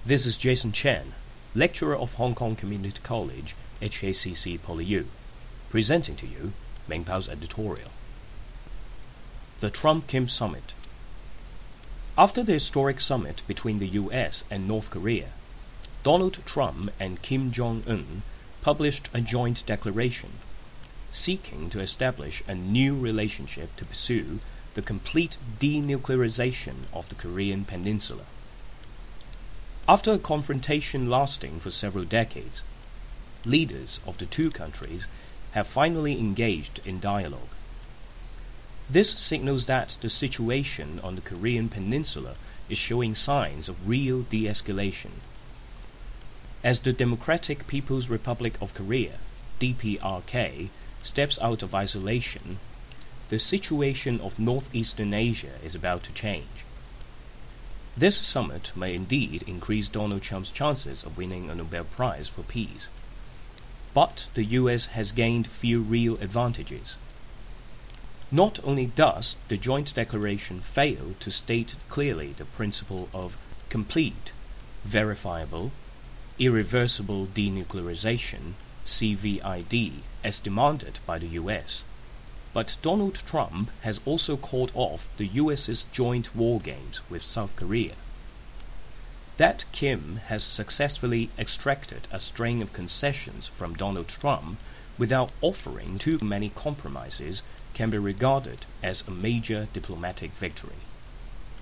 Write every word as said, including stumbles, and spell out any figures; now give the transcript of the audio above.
This is Jason Chen, lecturer of Hong Kong Community College, H K C C PolyU, presenting to you Meng Pao's editorial. The Trump-Kim Summit. After the historic summit between the U S and North Korea, Donald Trump and Kim Jong-un published a joint declaration seeking to establish a new relationship to pursue the complete denuclearization of the Korean peninsula. After a confrontation lasting for several decades, leaders of the two countries have finally engaged in dialogue. This signals that the situation on the Korean peninsula is showing signs of real de-escalation. As the Democratic People's Republic of Korea, D P R K, steps out of isolation, the situation of northeastern Asia is about to change. This summit may indeed increase Donald Trump's chances of winning a Nobel Prize for peace. But the U S has gained few real advantages. Not only does the joint declaration fail to state clearly the principle of complete, verifiable, irreversible denuclearization, C V I D, as demanded by the U S, but Donald Trump has also called off the U S's joint war games with South Korea. That Kim has successfully extracted a string of concessions from Donald Trump without offering too many compromises can be regarded as a major diplomatic victory.